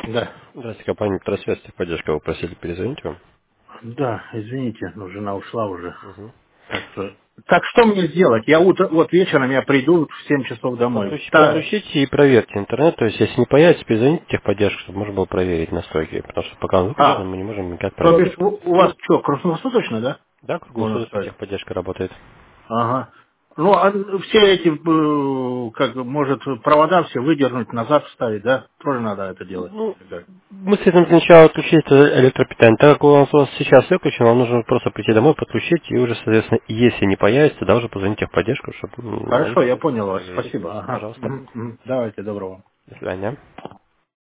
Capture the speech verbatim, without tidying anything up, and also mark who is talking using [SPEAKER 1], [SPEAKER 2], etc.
[SPEAKER 1] Да.
[SPEAKER 2] Здравствуйте, компания «Трансвязь», поддержка, вы просили перезвонить вам.
[SPEAKER 1] Да, извините, но жена ушла уже.
[SPEAKER 2] Угу.
[SPEAKER 1] Так что, так что мне сделать? Я утро, вот вечером я приду в семь часов
[SPEAKER 2] Ну,
[SPEAKER 1] домой.
[SPEAKER 2] подключите,
[SPEAKER 1] Та,
[SPEAKER 2] подключите и проверьте интернет, то есть если не появится, перезвоните в техподдержку, чтобы можно было проверить настройки, потому что пока он выключен,
[SPEAKER 1] а,
[SPEAKER 2] мы не можем никак
[SPEAKER 1] то
[SPEAKER 2] проверить.
[SPEAKER 1] бишь у, у вас что, круглосуточно, да?
[SPEAKER 2] Да,
[SPEAKER 1] Можно
[SPEAKER 2] круглосуточно
[SPEAKER 1] сказать.
[SPEAKER 2] техподдержка работает.
[SPEAKER 1] Ага. Ну, а все эти, э, как может, провода все выдернуть, назад вставить, да? Тоже надо это делать.
[SPEAKER 2] Ну, мы с этим сначала отключить электропитание. Так как у нас у вас сейчас выключено, вам нужно просто прийти домой, подключить, и уже, соответственно, если не появится, тогда уже позвонить в техподдержку, чтобы м, они
[SPEAKER 1] Хорошо, я
[SPEAKER 2] смогли
[SPEAKER 1] понял вас.
[SPEAKER 2] проверить.
[SPEAKER 1] Спасибо. Ага.
[SPEAKER 2] Пожалуйста.
[SPEAKER 1] Мгм, мгм. Давайте, доброго.
[SPEAKER 2] До свидания.